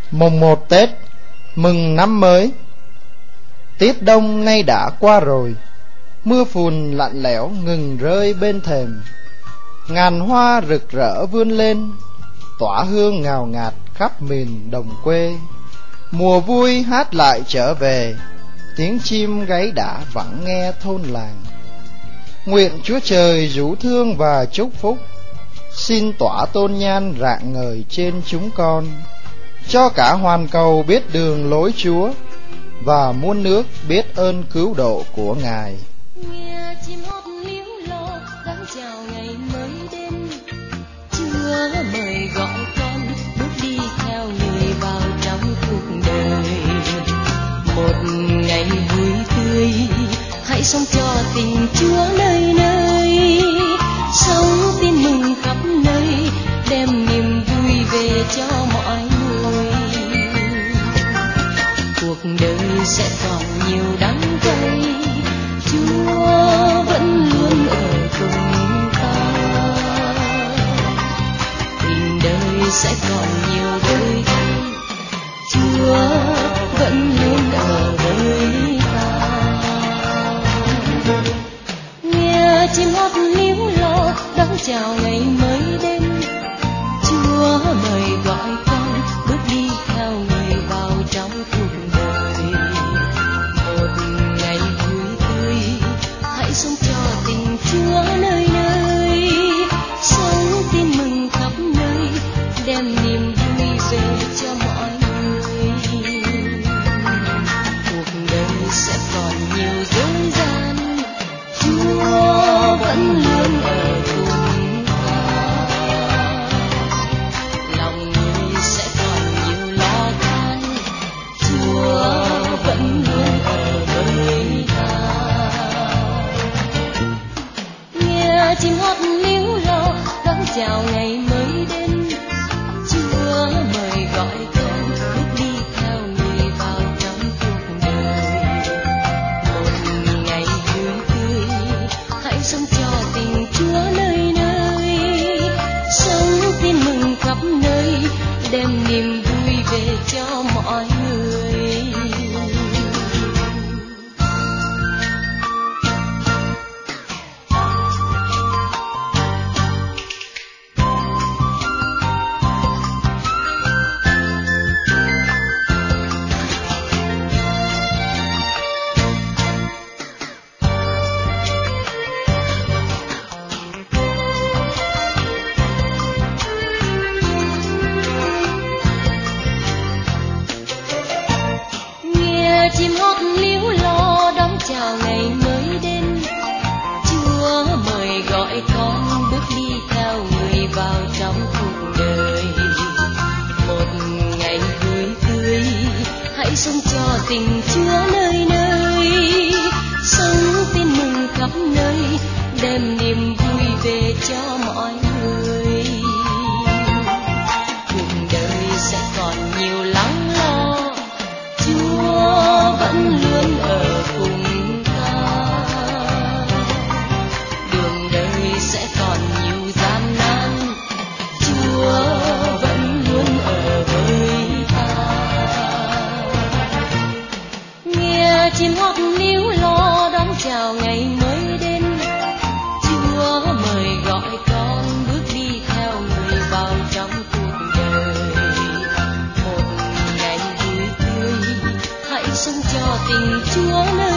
Mùng 1 Tết, mừng năm mới. Tiết đông nay đã qua rồi, mưa phùn lạnh lẽo ngừng rơi bên thềm. Ngàn hoa rực rỡ vươn lên, tỏa hương ngào ngạt khắp miền đồng quê. Mùa vui hát lại trở về, tiếng chim gáy đã vẳng nghe thôn làng. Nguyện Chúa Trời rủ thương và chúc phúc, xin tỏa tôn nhan rạng ngời trên chúng con, cho cả hoàn cầu biết đường lối Chúa, và muôn nước biết ơn cứu độ của Ngài. Nghe chim hót líu lo đón chào ngày mới đến, Chúa mời gọi con bước đi theo người vào trong cuộc đời. Một ngày vui tươi, hãy sống cho tình Chúa nơi nơi, sống tin mừng khắp nơi, đem niềm vui về cho mọi người. Cuộc đời sẽ còn nhiều đắng cay, Chúa vẫn luôn ở cùng ta. Tình đời sẽ còn nhiều đôi thay, Chúa vẫn luôn ở với ta. Nghe chim hót líu lo đón chào ngày mới đến, Chúa mời gọi con bước đi theo người vào trong cuộc đời. Một ngày vui tươi, hãy sống cho tình Chúa nơi nơi, sống tin mừng khắp nơi, đem niềm vui về cho mọi người. Cuộc đời sẽ còn nhiều dối gian, Chúa vẫn luôn ở cùng ta. Lòng người sẽ còn nhiều lo toan, Chúa vẫn luôn ở với ta. Nghe chim hót líu lo đón chào ngày mới đến, Chúa mời gọi con bước đi theo người vào trong cuộc đời. Một ngày vui tươi, hãy sống cho tình Chúa nơi nơi, sống tin mừng khắp nơi, đem niềm vui về cho mọi người. Nghe chim hót líu lo đón chào ngày mới đến, Chúa mời gọi con bước đi theo người vào trong cuộc đời. Một ngày vui tươi, hãy sống cho tình Chúa nơi nơi, sống tin mừng khắp nơi, đem niềm vui về cho mọi người. Cuộc đời sẽ còn nhiều lắng lo, Chúa vẫn luôn ở cùng ta. Đường đời sẽ còn nhiều gian nan, Chúa vẫn luôn ở với ta. Nghe chim hót líu lo đón chào ngày mới đến, Chúa mời gọi con bước đi theo người vào trong cuộc đời. Một ngày vui tươi, hãy sống cho tình Chúa nơi